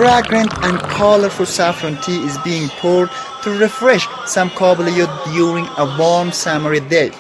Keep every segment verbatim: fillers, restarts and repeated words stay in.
fragrant and colorful saffron tea is being poured to refresh some Kabuli youth during a warm summer day.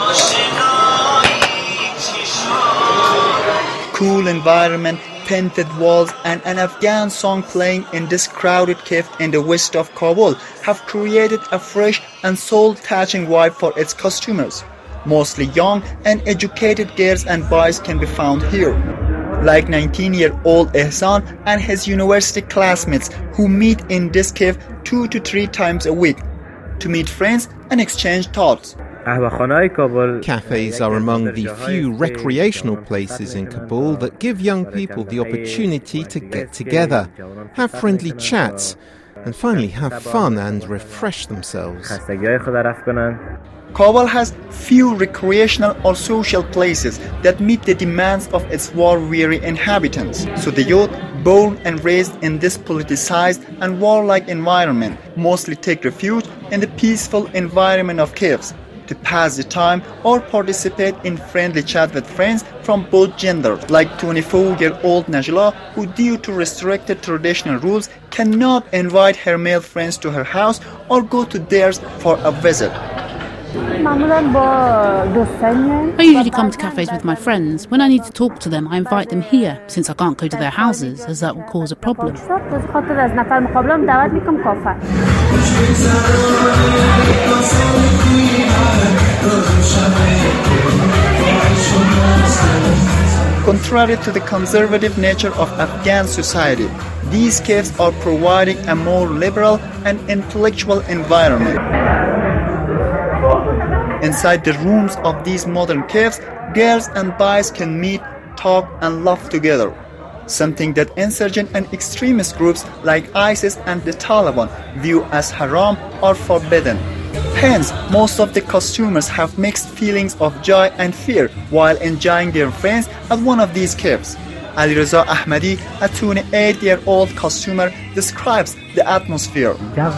Cool environment, painted walls and an Afghan song playing in this crowded cave in the west of Kabul have created a fresh and soul-touching vibe for its customers. Mostly young and educated girls and boys can be found here, like nineteen-year-old Ehsan and his university classmates who meet in this cave two to three times a week to meet friends and exchange thoughts. Cafes are among the few recreational places in Kabul that give young people the opportunity to get together, have friendly chats, and finally have fun and refresh themselves. Kabul has few recreational or social places that meet the demands of its war-weary inhabitants. So the youth, born and raised in this politicized and warlike environment, mostly take refuge in the peaceful environment of caves to pass the time or participate in friendly chat with friends from both genders, like twenty-four-year-old Najla, who due to restricted traditional rules cannot invite her male friends to her house or go to theirs for a visit. I usually come to cafes with my friends. When I need to talk to them, I invite them here, since I can't go to their houses, as that will cause a problem. Contrary to the conservative nature of Afghan society, these caves are providing a more liberal and intellectual environment. Inside the rooms of these modern caves, girls and boys can meet, talk and laugh together, something that insurgent and extremist groups like ISIS and the Taliban view as haram or forbidden. Hence, most of the customers have mixed feelings of joy and fear while enjoying their friends at one of these caves. Ali Reza Ahmadi, a twenty-eight-year-old customer, describes the atmosphere.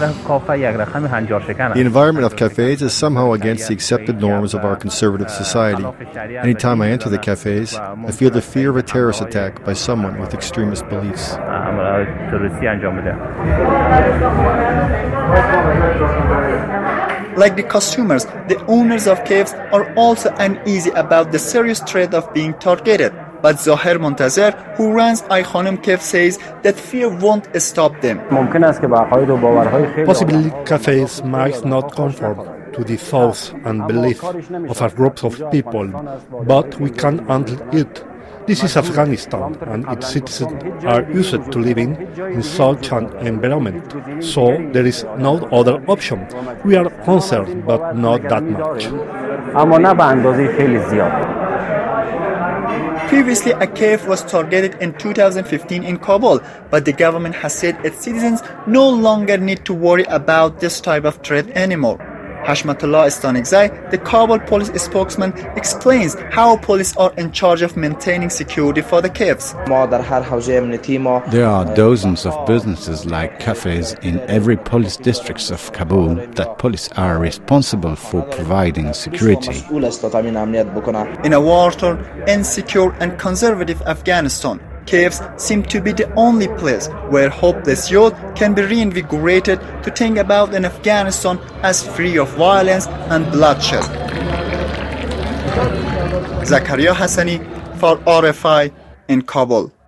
The environment of cafes is somehow against the accepted norms of our conservative society. Anytime I enter the cafes, I feel the fear of a terrorist attack by someone with extremist beliefs. Like the customers, the owners of caves are also uneasy about the serious threat of being targeted. But Zahir Montazer, who runs Ay Khanum Cave, says that fear won't stop them. Possibly cafes might not conform to the thoughts and beliefs of a group of people, but we can handle it. This is Afghanistan, and its citizens are used to living in such an environment, so there is no other option. We are concerned, but not that much. Previously, a cave was targeted in two thousand fifteen in Kabul, but the government has said its citizens no longer need to worry about this type of threat anymore. Hashmatullah Istanigzai, the Kabul police spokesman, explains how police are in charge of maintaining security for the caves. There are dozens of businesses like cafes in every police district of Kabul that police are responsible for providing security. In a war-torn, insecure and conservative Afghanistan, caves seem to be the only place where hopeless youth can be reinvigorated to think about an Afghanistan as free of violence and bloodshed. Zakaria Hassani for R F I in Kabul.